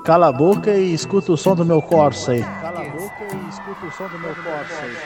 Cala a boca e escuta o som do meu Corsa aí. Cala a boca e escuta o som do meu Corsa aí.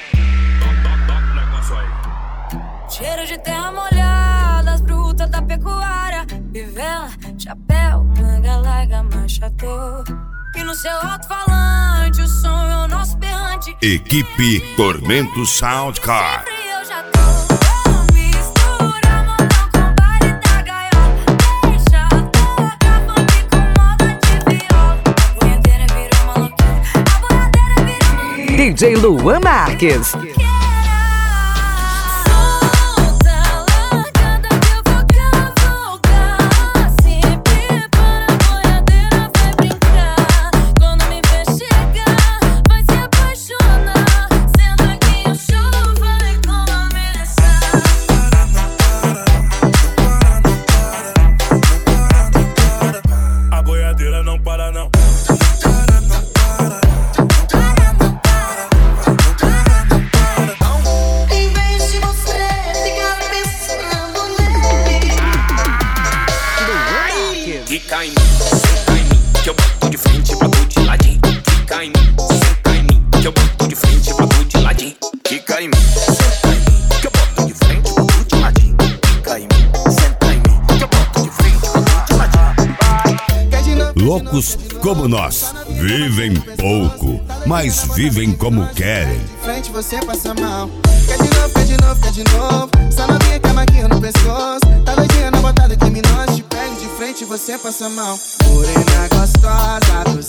Cheiro de terra molhada, as brutas da pecuária, vivela, chapéu, manga larga, machador. E no seu alto-falante o som é o nosso berrante. Equipe Tormento Soundcar. Eu já tô. Mistura modão com baile da gaiola. Deixa tocar funk com moda de viola. A boiadeira virou maloqueira, a boiadeira virou maloqueira. DJ Luan Marques. Fica em mim, senta em mim, que eu boto de frente pra tu de ladinho. Fica em mim, senta em mim, que eu boto de frente pra tu de ladinho. Fica em mim, senta em mim, que eu boto de frente pra tu de ladinho. Fica em mim, senta em mim, que eu boto de frente pra tu de ladinho. Loucos como nós, vivem pouco, mas vivem como querem. Frente você passa mal. Quer de novo, quer de novo, quer de novo. Só novinha com a maquinha no pescoço. Tá doidinha na botada criminosa. Te pego de frente você passa mal. Morena gostosa do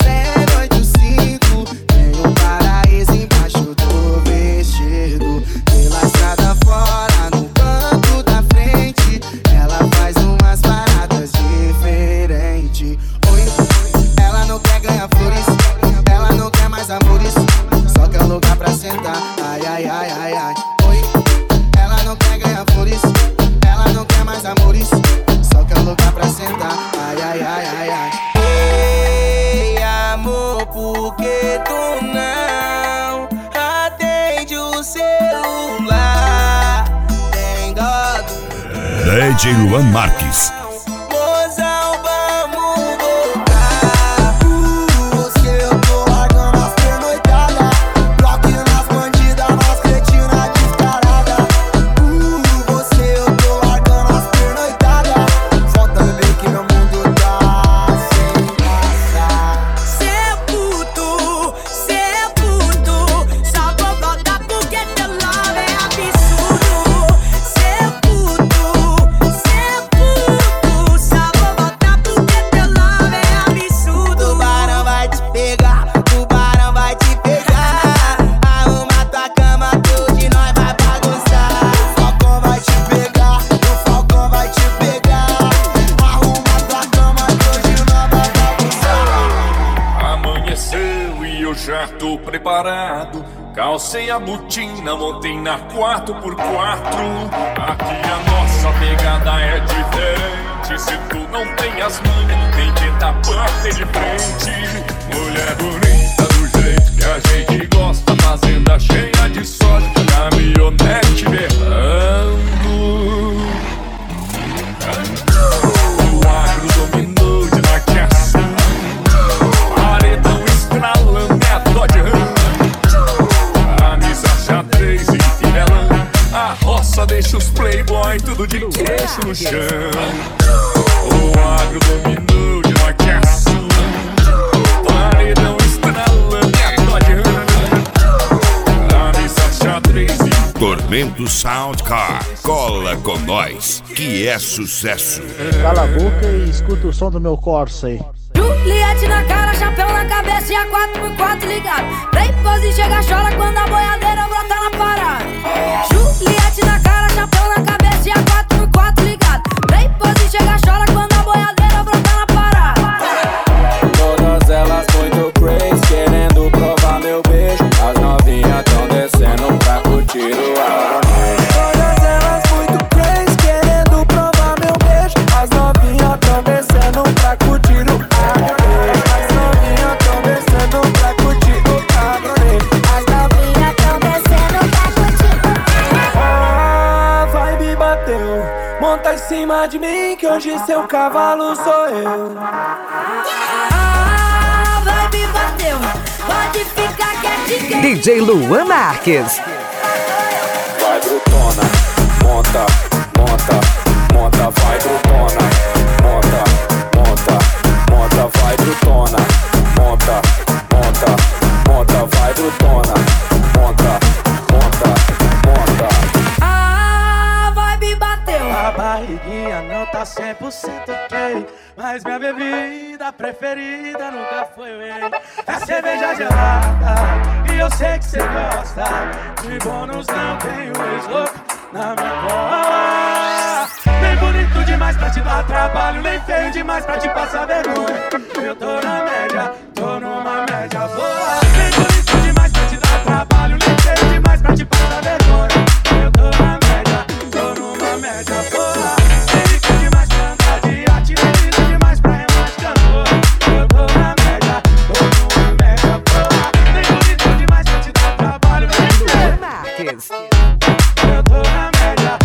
085. Tem um paraíso embaixo do vestido. Pela estrada fora, no banco da frente. Ela faz umas paradas diferentes. Oi, ela não quer ganhar flores. Ela não quer mais amores. Só quer lugar pra sentar. Ai, ai, ai, ai, ai. Oi, ela não quer ganhar flores. Ela não quer mais amores. Só quer lugar pra sentar. Ai, ai, ai, ai, ai. Ei, amor, por que tu não atende o celular? Tem dó do DJ Luan Marques. mozão, vamos voltar. Você eu tô largando as pernoitadas. Bloquinho nas bandidas, nas cretinas descarada. Você eu tô largando as pernoitadas. Volta bebê que meu mundo tá sem graça. Seu puto, só vou voltar porque teu love é absurdo. Seu puto, só vou voltar porque teu love é absurdo. Tubarão vai te pegar, tubarão vai te pegar. Arruma tua cama, tudo de nós vai bagunçar. O falcão vai te pegar, o falcão vai te pegar. Arruma tua cama, tudo de nós vai bagunçar. Amanheceu e eu já tô preparado. Calcei a botina, montei na 4x4. Aqui a nossa pegada é diferente. Se tu não tem as manhas, nem tenta bater de frente. Mulher bonita do jeito que a gente gosta, fazenda cheia de soja, caminhonete berrando. O agro dominou de norte a sul. Paredão estralando, é a Dodge Ram. A Nissan xadrez e Fielão. A roça deixa os playboy tudo de queixo no chão. O agro dominou de norte a sul. Paredão estralando, é a Dodge Ram. A Nissan xadrez e Tormento Soundcar. Cola com nós, que é sucesso. Cala a boca e escuta o som do meu Corsa aí. Juliette na cara, chapéu na cabeça e a 4x4 ligado. Play pose, chega, chora quando a boiadeira brota na parada. Juliette na cara, chapéu na cabeça e a 4x4 ligado. Play pose, chega, chora quando a boiadeira brota na parada. Todas elas muito crazy, querendo provar meu beijo. As novinhas tão descendo pra curtir o agonismo. Todas elas muito crazy, querendo provar meu beijo. As novinhas tão descendo pra curtir o agonismo. As novinhas tão descendo pra curtir o agonismo. As novinhas tão descendo pra curtir o agonismo. A vibe bateu, monta em cima de mim que hoje seu cavalo sou eu. vibe bateu, pode ficar quietinho. DJ Luan Marques. Vai brutona, monta, monta, monta, vai brutona, monta, monta, monta, vai brutona, monta, monta, monta, vai brutona, monta, monta, monta. A vibe bateu. A barriguinha não tá 100% ok, mas minha bebida preferida nunca foi whey. É cerveja gelada e eu sei que cê gosta. De bônus não tenho ex-louco na minha cola. Nem bonito demais pra te dar trabalho, nem feio demais pra te passar vergonha. Eu tô na média, tô numa média boa. Nem bonito demais pra te dar trabalho, nem feio demais pra te passar vergonha. Eu tô na média, tô numa média boa. Nem rico demais pra andar de arte, nem lindo demais pra remar de cantor. Eu tô na média, tô numa média boa. Nem bonito demais pra te dar trabalho, nem feio. Marques. Eu tô na média,